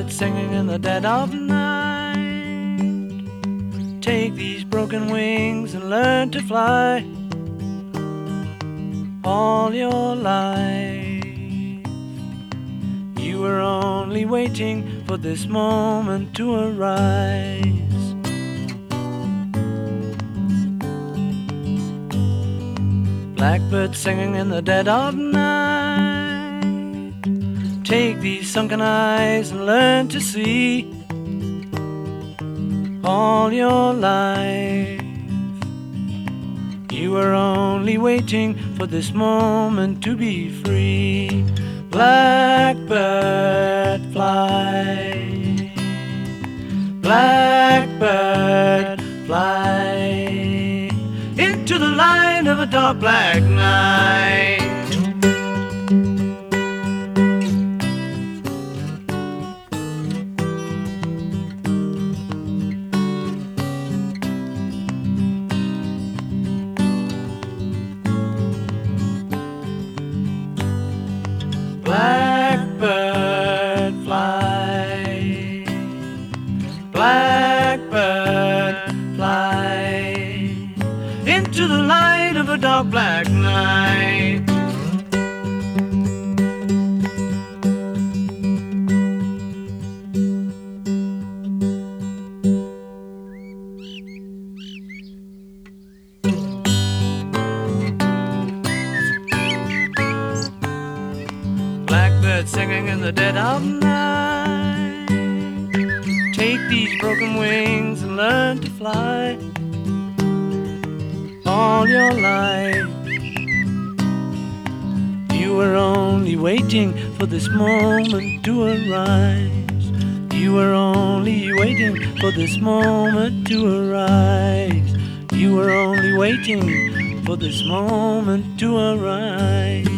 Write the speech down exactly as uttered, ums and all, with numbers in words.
Blackbird singing in the dead of night. Take these broken wings and learn to fly. All your life you were only waiting for this moment to arise. Blackbird singing in the dead of night. Take these sunken eyes and learn to see. All your life you were only waiting for this moment to be free. Blackbird fly, blackbird fly into the light of a dark black night. Blackbird fly, blackbird fly into the light of a dark black night. Blackbird singing in the dead of night. Take these broken wings and learn to fly. All your life you were only waiting for this moment to arise. You were only waiting for this moment to arise. You were only waiting for this moment to arise.